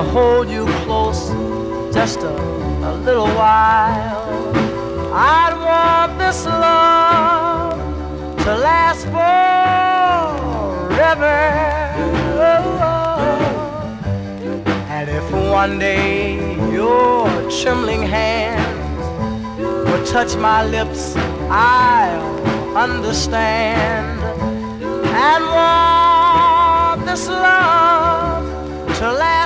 hold you close just a little while. I'd want this love to last forever. And if one day your trembling hands will touch my lips, I'll understand and want this love to last